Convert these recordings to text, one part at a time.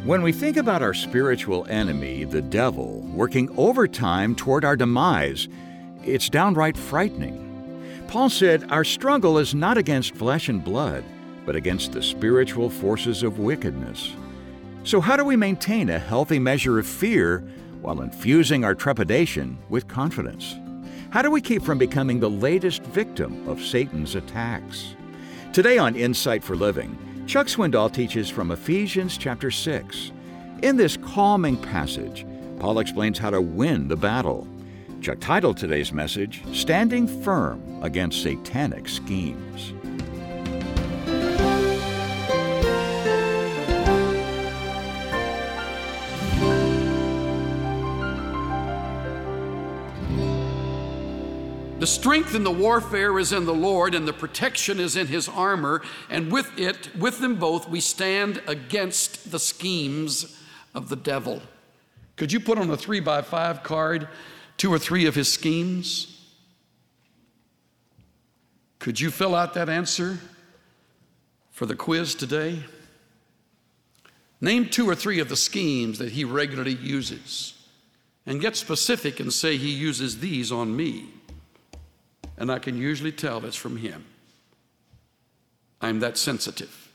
When we think about our spiritual enemy, the devil, working overtime toward our demise, it's downright frightening. Paul said, "Our struggle is not against flesh and blood, but against the spiritual forces of wickedness." So how do we maintain a healthy measure of fear while infusing our trepidation with confidence? How do we keep from becoming the latest victim of Satan's attacks? Today on Insight for Living, Chuck Swindoll teaches from Ephesians chapter 6. In this calming passage, Paul explains how to win the battle. Chuck titled today's message, "Standing Firm Against Satanic Schemes." The strength in the warfare is in the Lord, and the protection is in His armor, and with them both, we stand against the schemes of the devil. Could you put on a 3x5 card 2 or 3 of his schemes? Could you fill out that answer for the quiz today? Name 2 or 3 of the schemes that he regularly uses, and get specific and say, "He uses these on me." And I can usually tell it's from him. I'm that sensitive.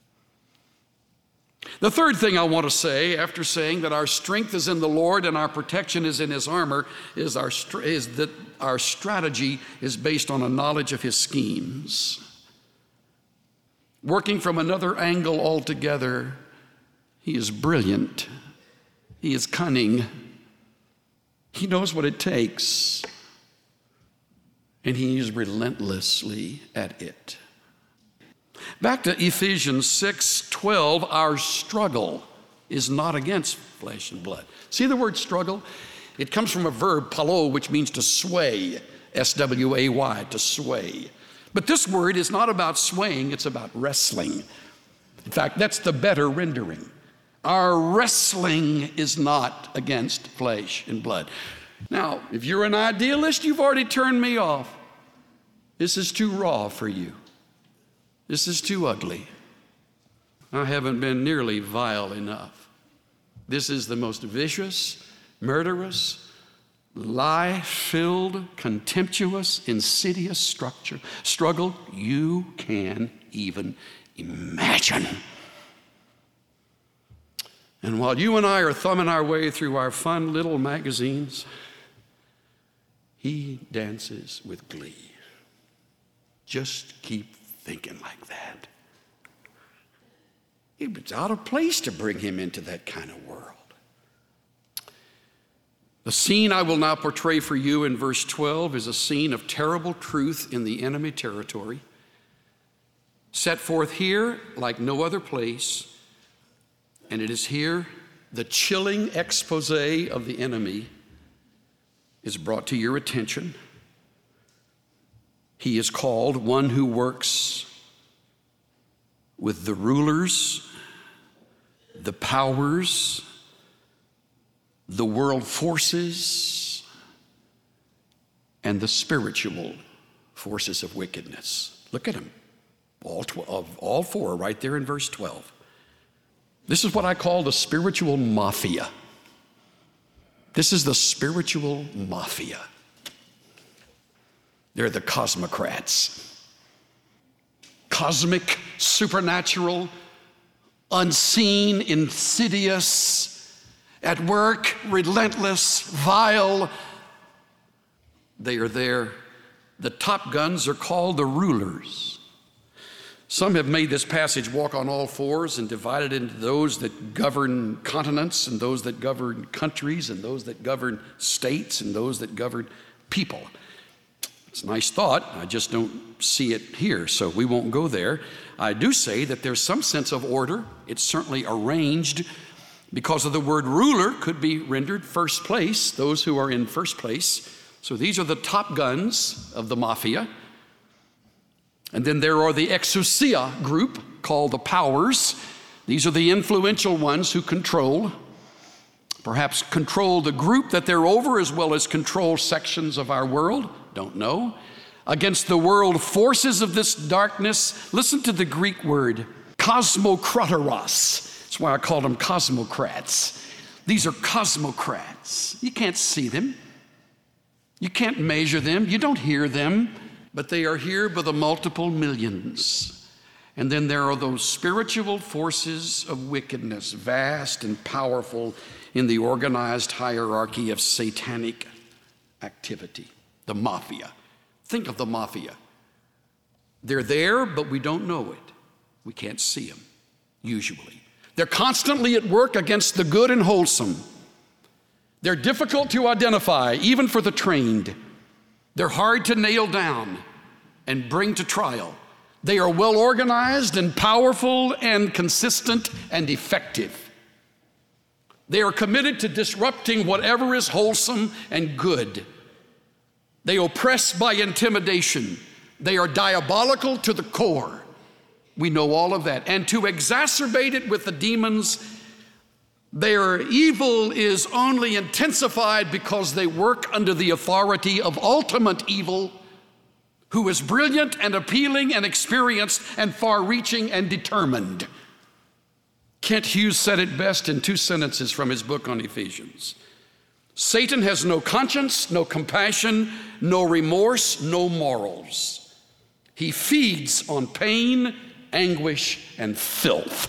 The third thing I want to say, after saying that our strength is in the Lord and our protection is in His armor, is that our strategy is based on a knowledge of his schemes. Working from another angle altogether, he is brilliant. He is cunning. He knows what it takes. And he is relentlessly at it. Back to Ephesians 6:12, our struggle is not against flesh and blood. See the word struggle? It comes from a verb, palo, which means to sway, S-W-A-Y, to sway. But this word is not about swaying, it's about wrestling. In fact, that's the better rendering. Our wrestling is not against flesh and blood. Now, if you're an idealist, you've already turned me off. This is too raw for you. This is too ugly. I haven't been nearly vile enough. This is the most vicious, murderous, lie-filled, contemptuous, insidious struggle you can even imagine. And while you and I are thumbing our way through our fun little magazines, he dances with glee. Just keep thinking like that. It's out of place to bring him into that kind of world. The scene I will now portray for you in verse 12 is a scene of terrible truth in the enemy territory, set forth here like no other place. And it is here the chilling expose of the enemy is brought to your attention. He is called one who works with the rulers, the powers, the world forces, and the spiritual forces of wickedness. Look at them, all 4 right there in verse 12. This is what I call the spiritual mafia. This is the spiritual mafia. They're the cosmocrats. Cosmic, supernatural, unseen, insidious, at work, relentless, vile. They are there. The top guns are called the rulers. Some have made this passage walk on all fours and divided into those that govern continents and those that govern countries and those that govern states and those that govern people. It's a nice thought. I just don't see it here, so we won't go there. I do say that there's some sense of order. It's certainly arranged because of the word ruler could be rendered first place, those who are in first place. So these are the top guns of the mafia. And then there are the exousia group called the powers. These are the influential ones who perhaps control the group that they're over as well as control sections of our world. Don't know. Against the world forces of this darkness, listen to the Greek word, kosmokratoros. That's why I call them cosmocrats. These are cosmocrats. You can't see them. You can't measure them. You don't hear them. But they are here by the multiple millions. And then there are those spiritual forces of wickedness, vast and powerful in the organized hierarchy of satanic activity, the mafia. Think of the mafia. They're there, but we don't know it. We can't see them, usually. They're constantly at work against the good and wholesome. They're difficult to identify, even for the trained. They're hard to nail down and bring to trial. They are well organized and powerful and consistent and effective. They are committed to disrupting whatever is wholesome and good. They oppress by intimidation. They are diabolical to the core. We know all of that. And to exacerbate it with the demons, their evil is only intensified because they work under the authority of ultimate evil, who is brilliant and appealing and experienced and far-reaching and determined. Kent Hughes said it best in 2 sentences from his book on Ephesians. Satan has no conscience, no compassion, no remorse, no morals. He feeds on pain, anguish, and filth.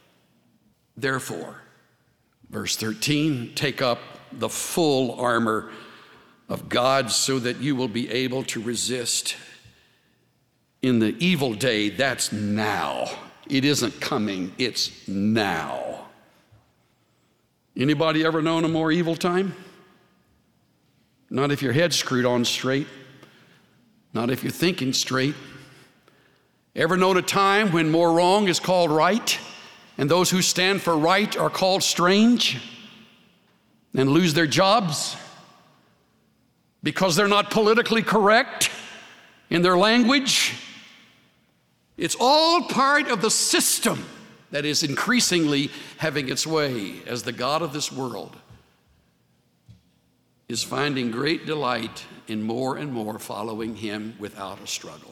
Therefore, verse 13, take up the full armor of God so that you will be able to resist in the evil day. That's now. It isn't coming, it's now. Anybody ever known a more evil time? Not if your head's screwed on straight. Not if you're thinking straight. Ever known a time when more wrong is called right, and those who stand for right are called strange and lose their jobs because they're not politically correct in their language? It's all part of the system that is increasingly having its way as the God of this world is finding great delight in more and more following him without a struggle.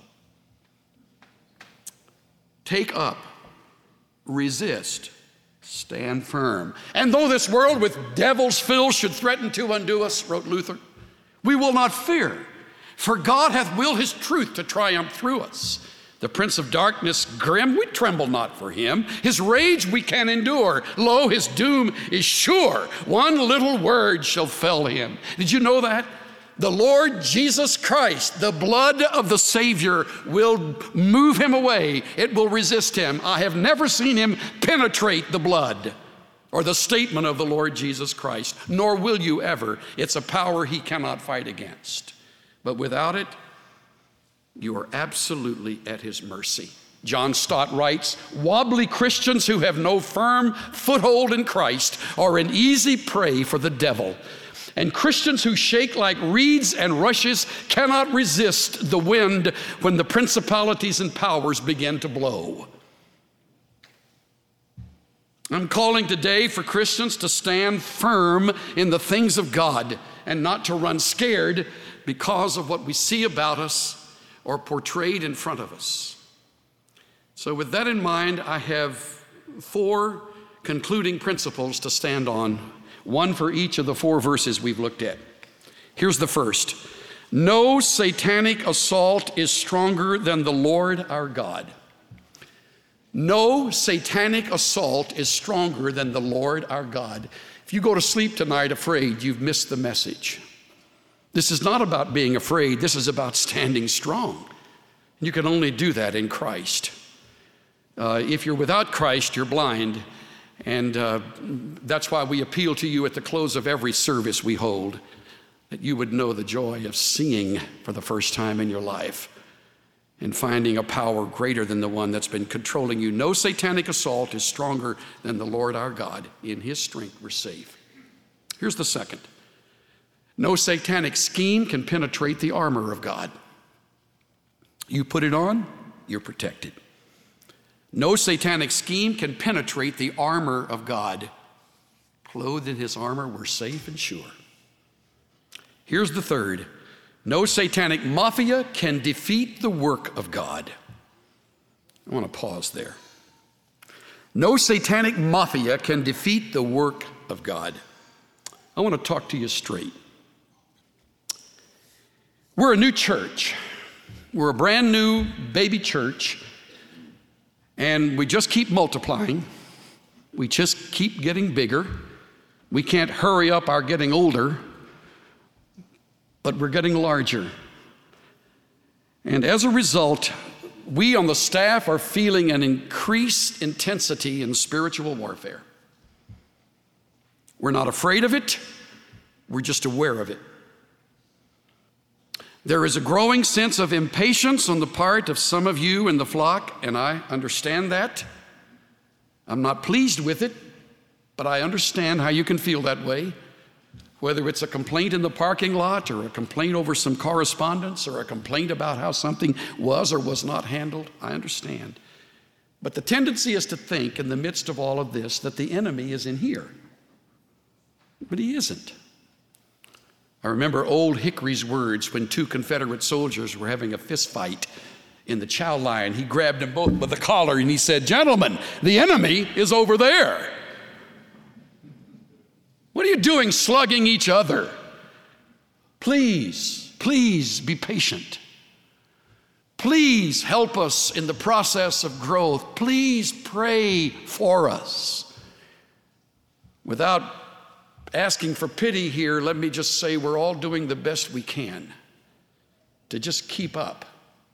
Take up, resist, stand firm. And though this world with devils filled should threaten to undo us, wrote Luther, we will not fear, for God hath willed his truth to triumph through us. The prince of darkness grim, we tremble not for him. His rage we can endure. Lo, his doom is sure. One little word shall fell him. Did you know that? The Lord Jesus Christ, the blood of the Savior, will move him away. It will resist him. I have never seen him penetrate the blood or the statement of the Lord Jesus Christ, nor will you ever. It's a power he cannot fight against. But without it, you are absolutely at his mercy. John Stott writes, wobbly Christians who have no firm foothold in Christ are an easy prey for the devil. And Christians who shake like reeds and rushes cannot resist the wind when the principalities and powers begin to blow. I'm calling today for Christians to stand firm in the things of God and not to run scared because of what we see about us or portrayed in front of us. So with that in mind, I have 4 concluding principles to stand on, one for each of the 4 verses we've looked at. Here's the first. No satanic assault is stronger than the Lord our God. No satanic assault is stronger than the Lord our God. If you go to sleep tonight afraid, you've missed the message. This is not about being afraid. This is about standing strong. You can only do that in Christ. If you're without Christ, you're blind. And that's why we appeal to you at the close of every service we hold, that you would know the joy of seeing for the first time in your life and finding a power greater than the one that's been controlling you. No satanic assault is stronger than the Lord our God. In his strength, we're safe. Here's the second. No satanic scheme can penetrate the armor of God. You put it on, you're protected. No satanic scheme can penetrate the armor of God. Clothed in his armor, we're safe and sure. Here's the third. No satanic mafia can defeat the work of God. I want to pause there. No satanic mafia can defeat the work of God. I want to talk to you straight. We're a new church. We're a brand new baby church, and we just keep multiplying. We just keep getting bigger. We can't hurry up our getting older, but we're getting larger. And as a result, we on the staff are feeling an increased intensity in spiritual warfare. We're not afraid of it. We're just aware of it. There is a growing sense of impatience on the part of some of you in the flock, and I understand that. I'm not pleased with it, but I understand how you can feel that way. Whether it's a complaint in the parking lot, or a complaint over some correspondence, or a complaint about how something was or was not handled, I understand. But the tendency is to think in the midst of all of this that the enemy is in here. But he isn't. I remember Old Hickory's words when two Confederate soldiers were having a fist fight in the chow line. He grabbed them both by the collar and he said, "Gentlemen, the enemy is over there. What are you doing slugging each other? Please be patient. Please help us in the process of growth. Please pray for us." Without asking for pity here, let me just say we're all doing the best we can to just keep up.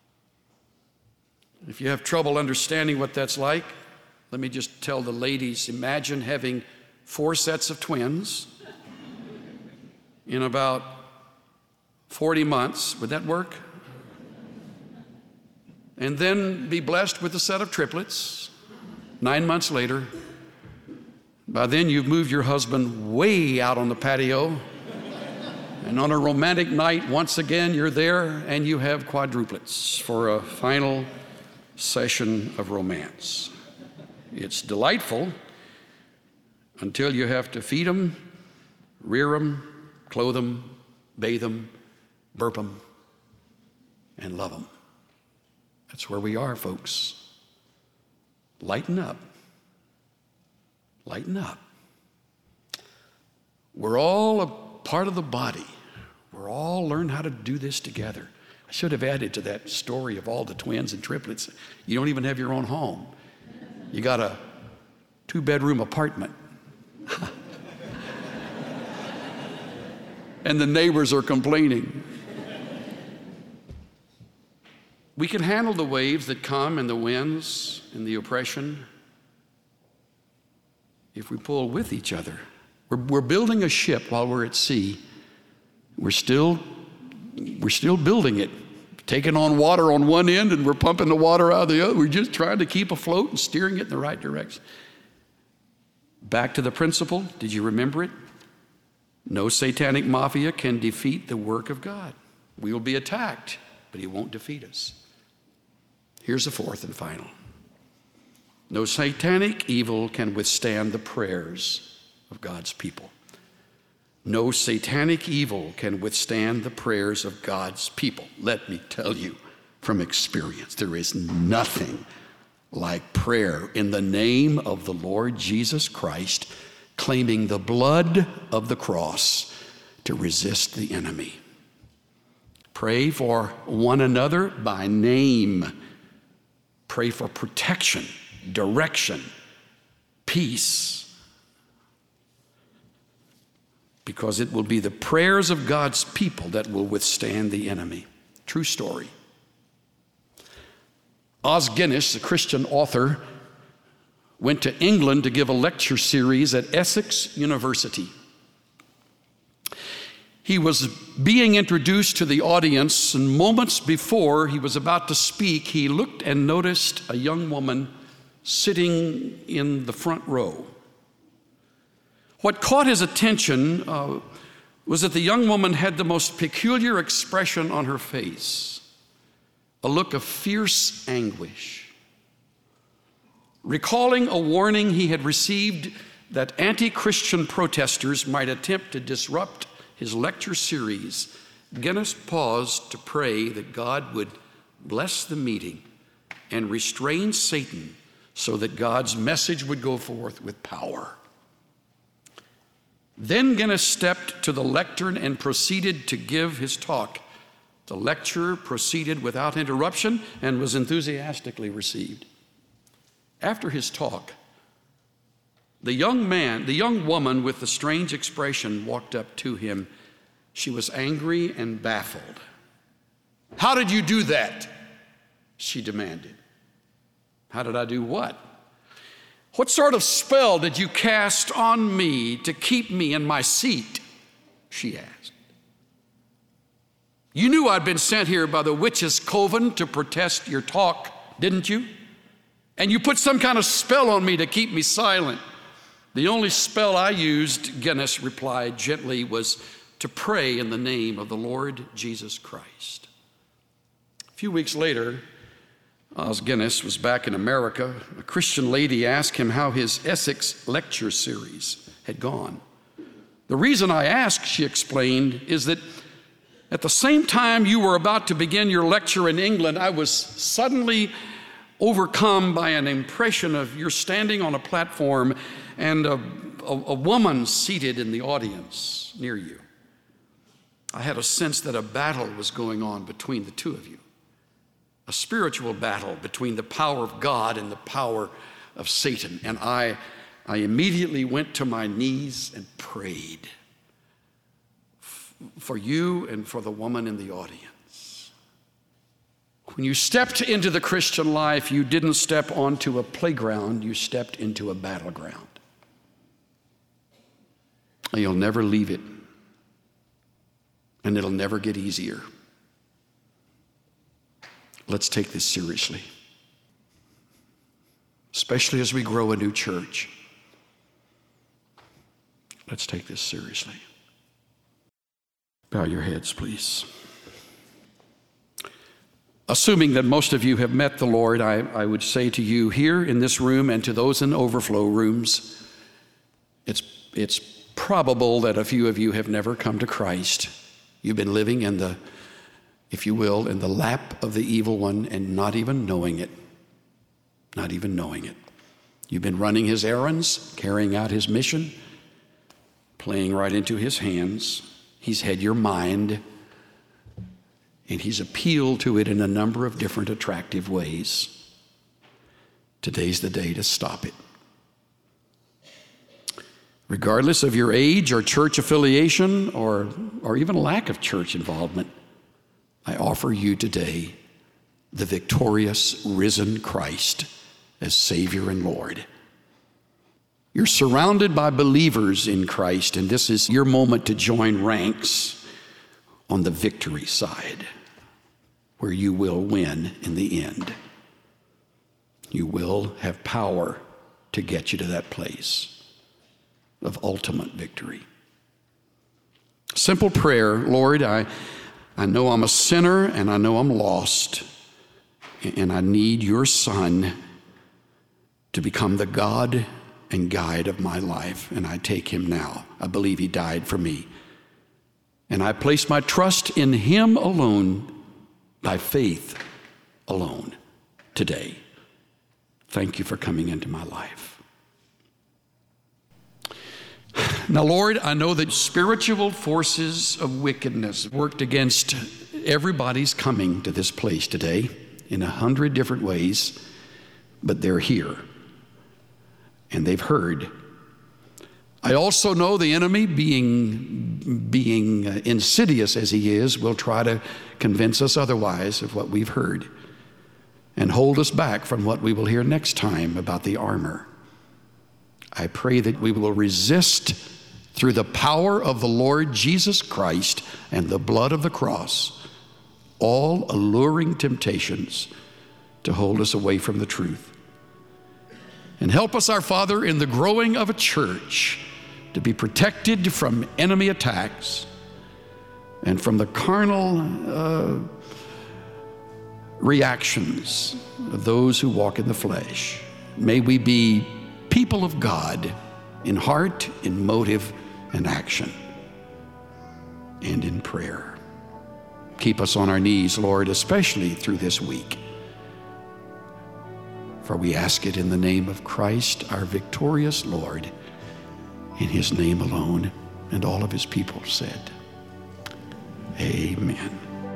If you have trouble understanding what that's like, let me just tell the ladies, imagine having 4 sets of twins in about 40 months. Would that work? And then be blessed with a set of triplets 9 months later. By then you've moved your husband way out on the patio, and on a romantic night, once again, you're there and you have quadruplets for a final session of romance. It's delightful until you have to feed them, rear them, clothe them, bathe them, burp them, and love them. That's where we are, folks. Lighten up. Lighten up. We're all a part of the body. We're all learn how to do this together. I should have added to that story of all the twins and triplets. You don't even have your own home. You got a 2-bedroom apartment. And the neighbors are complaining. We can handle the waves that come and the winds and the oppression if we pull with each other. We're building a ship while we're at sea. We're still building it, taking on water on one end and we're pumping the water out of the other. We're just trying to keep afloat and steering it in the right direction. Back to the principle, did you remember it? No satanic mafia can defeat the work of God. We will be attacked, but he won't defeat us. Here's the fourth and final. No satanic evil can withstand the prayers of God's people. No satanic evil can withstand the prayers of God's people. Let me tell you from experience, there is nothing like prayer in the name of the Lord Jesus Christ, claiming the blood of the cross to resist the enemy. Pray for one another by name. Pray for protection, direction, peace, because it will be the prayers of God's people that will withstand the enemy. True story. Os Guinness, a Christian author, went to England to give a lecture series at Essex University. He was being introduced to the audience, and moments before he was about to speak, he looked and noticed a young woman sitting in the front row. What caught his attention was that the young woman had the most peculiar expression on her face, a look of fierce anguish. Recalling a warning he had received that anti-Christian protesters might attempt to disrupt his lecture series, Guinness paused to pray that God would bless the meeting and restrain Satan so that God's message would go forth with power. Then Guinness stepped to the lectern and proceeded to give his talk. The lecture proceeded without interruption and was enthusiastically received. After his talk, the young woman with the strange expression walked up to him. She was angry and baffled. "How did you do that?" she demanded. "How did I do what?" "What sort of spell did you cast on me to keep me in my seat?" she asked. "You knew I'd been sent here by the witch's coven to protest your talk, didn't you? And you put some kind of spell on me to keep me silent." "The only spell I used," Guinness replied gently, "was to pray in the name of the Lord Jesus Christ." A few weeks later, Os Guinness was back in America. A Christian lady asked him how his Essex lecture series had gone. "The reason I asked," she explained, "is that at the same time you were about to begin your lecture in England, I was suddenly overcome by an impression of you're standing on a platform and a woman seated in the audience near you. I had a sense that a battle was going on between the two of you, a spiritual battle between the power of God and the power of Satan. And I immediately went to my knees and prayed for you and for the woman in the audience." When you stepped into the Christian life, you didn't step onto a playground, you stepped into a battleground. And you'll never leave it, and it'll never get easier. Let's take this seriously, especially as we grow a new church. Let's take this seriously. Bow your heads, please. Assuming that most of you have met the Lord, I would say to you here in this room and to those in overflow rooms, it's probable that a few of you have never come to Christ. You've been living in the, if you will, in the lap of the evil one and not even knowing it. Not even knowing it. You've been running his errands, carrying out his mission, playing right into his hands. He's had your mind, and he's appealed to it in a number of different attractive ways. Today's the day to stop it. Regardless of your age or church affiliation or even lack of church involvement, I offer you today the victorious, risen Christ as Savior and Lord. You're surrounded by believers in Christ, and this is your moment to join ranks on the victory side, where you will win in the end. You will have power to get you to that place of ultimate victory. Simple prayer: Lord, I know I'm a sinner and I know I'm lost, and I need your Son to become the God and guide of my life, and I take him now. I believe he died for me, and I place my trust in him alone, by faith alone, today. Thank you for coming into my life. Now, Lord, I know that spiritual forces of wickedness worked against everybody's coming to this place today in 100 different ways, but they're here, and they've heard. I also know the enemy, being insidious as he is, will try to convince us otherwise of what we've heard and hold us back from what we will hear next time about the armor. I pray that we will resist through the power of the Lord Jesus Christ and the blood of the cross all alluring temptations to hold us away from the truth. And help us, our Father, in the growing of a church to be protected from enemy attacks and from the carnal reactions of those who walk in the flesh. May we be people of God in heart, in motive, and action, and in prayer. Keep us on our knees, Lord, especially through this week. For For we ask it in the name of Christ, our victorious Lord, in his name alone. And all of his people said, Amen.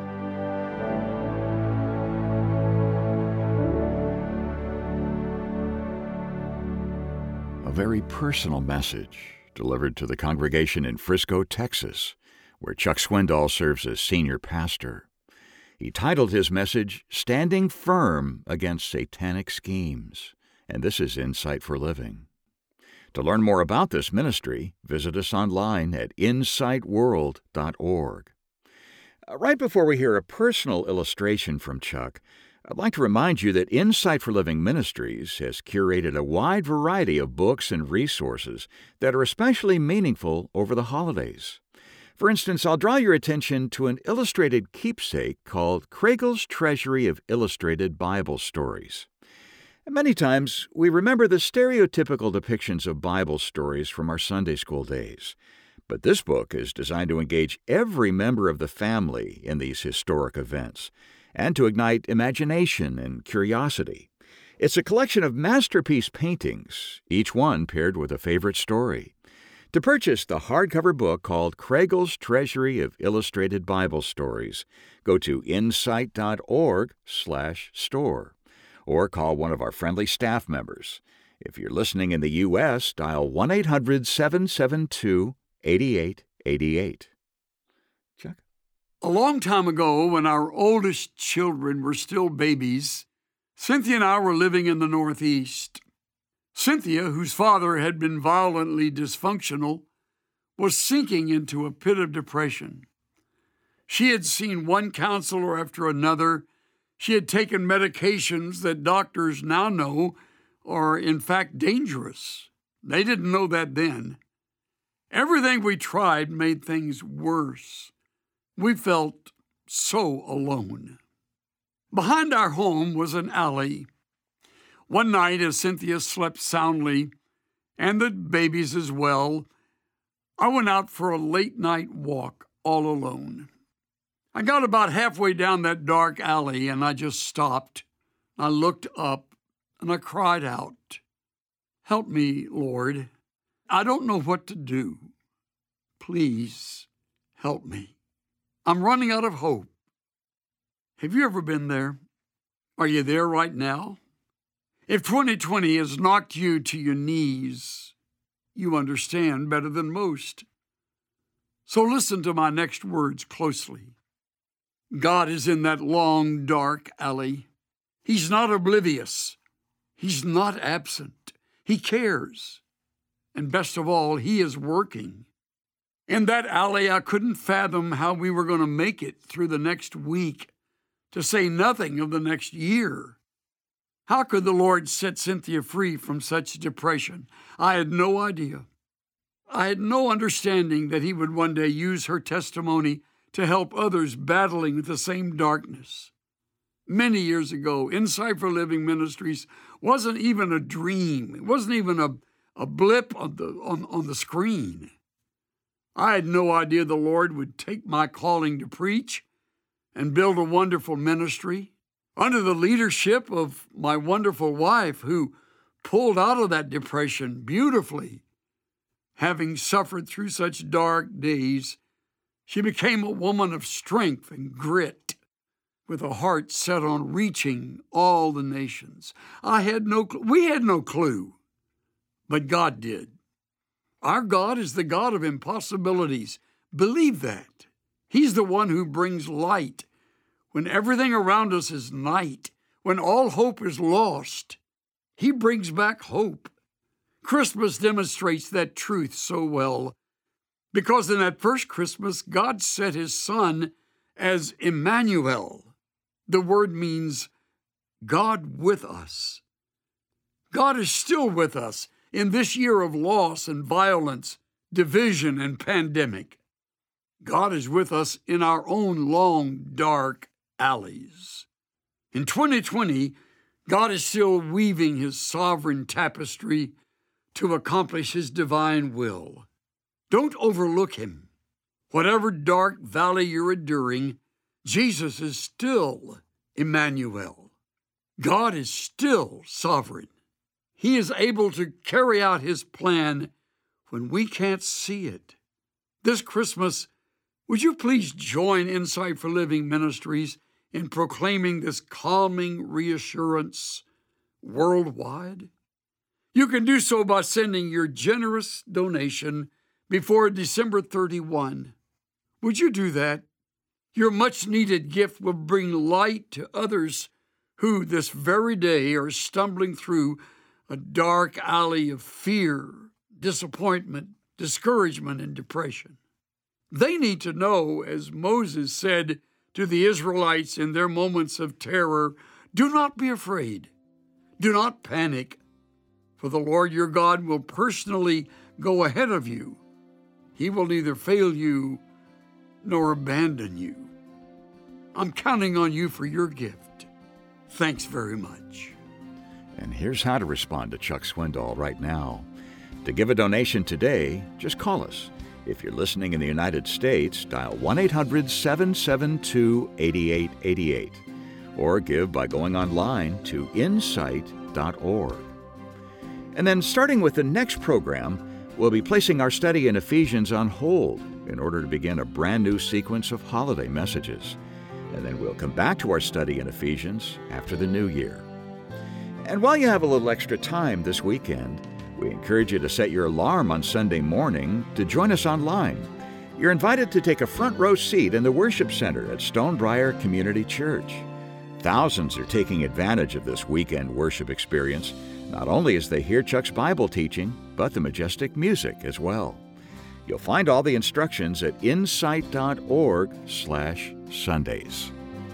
A very personal message delivered to the congregation in Frisco, Texas, where Chuck Swindoll serves as senior pastor. He titled his message, Standing Firm Against Satanic Schemes, and this is Insight for Living. To learn more about this ministry, visit us online at insightworld.org. Right before we hear a personal illustration from Chuck, I'd like to remind you that Insight for Living Ministries has curated a wide variety of books and resources that are especially meaningful over the holidays. For instance, I'll draw your attention to an illustrated keepsake called Kragel's Treasury of Illustrated Bible Stories. Many times, we remember the stereotypical depictions of Bible stories from our Sunday school days. But this book is designed to engage every member of the family in these historic events and to ignite imagination and curiosity. It's a collection of masterpiece paintings, each one paired with a favorite story. To purchase the hardcover book called Kragel's Treasury of Illustrated Bible Stories, go to insight.org/store or call one of our friendly staff members. If you're listening in the U.S., dial 1-800-772-8888. Chuck? A long time ago, when our oldest children were still babies, Cynthia and I were living in the Northeast. Cynthia, whose father had been violently dysfunctional, was sinking into a pit of depression. She had seen one counselor after another. She had taken medications that doctors now know are, in fact, dangerous. They didn't know that then. Everything we tried made things worse. We felt so alone. Behind our home was an alley. One night, as Cynthia slept soundly, and the babies as well, I went out for a late-night walk all alone. I got about halfway down that dark alley, and I just stopped. I looked up, and I cried out, "Help me, Lord. I don't know what to do. Please help me. I'm running out of hope." Have you ever been there? Are you there right now? If 2020 has knocked you to your knees, you understand better than most. So listen to my next words closely. God is in that long, dark alley. He's not oblivious. He's not absent. He cares. And best of all, he is working. In that alley, I couldn't fathom how we were going to make it through the next week, to say nothing of the next year. How could the Lord set Cynthia free from such depression? I had no idea. I had no understanding that he would one day use her testimony to help others battling with the same darkness. Many years ago, Insight for Living Ministries wasn't even a dream. It wasn't even a blip on the screen. I had no idea the Lord would take my calling to preach and build a wonderful ministry under the leadership of my wonderful wife, who pulled out of that depression beautifully. Having suffered through such dark days, she became a woman of strength and grit, with a heart set on reaching all the nations. We had no clue, but God did. Our God is the God of impossibilities. Believe that. He's the one who brings light when everything around us is night, when all hope is lost. He brings back hope. Christmas demonstrates that truth so well, because in that first Christmas, God set his Son as Emmanuel. The word means God with us. God is still with us in this year of loss and violence, division and pandemic. God is with us in our own long, dark alleys. In 2020, God is still weaving his sovereign tapestry to accomplish his divine will. Don't overlook him. Whatever dark valley you're enduring, Jesus is still Emmanuel. God is still sovereign. He is able to carry out His plan when we can't see it. This Christmas, would you please join Insight for Living Ministries in proclaiming this calming reassurance worldwide? You can do so by sending your generous donation before December 31. Would you do that? Your much-needed gift will bring light to others who this very day are stumbling through a dark alley of fear, disappointment, discouragement, and depression. They need to know, as Moses said to the Israelites in their moments of terror, do not be afraid. Do not panic, for the Lord your God will personally go ahead of you. He will neither fail you nor abandon you. I'm counting on you for your gift. Thanks very much. And here's how to respond to Chuck Swindoll right now. To give a donation today, just call us. If you're listening in the United States, dial 1-800-772-8888 or give by going online to insight.org. And then starting with the next program, we'll be placing our study in Ephesians on hold in order to begin a brand new sequence of holiday messages. And then we'll come back to our study in Ephesians after the new year. And while you have a little extra time this weekend, we encourage you to set your alarm on Sunday morning to join us online. You're invited to take a front row seat in the worship center at Stonebriar Community Church. Thousands are taking advantage of this weekend worship experience, not only as they hear Chuck's Bible teaching, but the majestic music as well. You'll find all the instructions at insight.org/Sundays.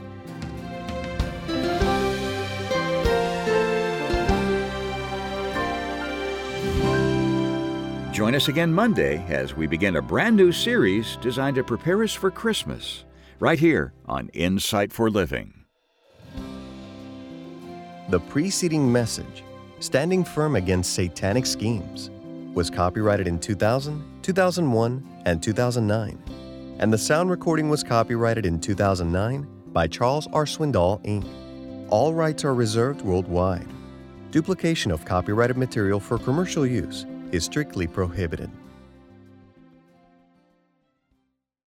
Join us again Monday as we begin a brand new series designed to prepare us for Christmas, right here on Insight for Living. The preceding message, Standing Firm Against Satanic Schemes, was copyrighted in 2000, 2001, and 2009, and the sound recording was copyrighted in 2009 by Charles R. Swindoll, Inc. All rights are reserved worldwide. Duplication of copyrighted material for commercial use is strictly prohibited.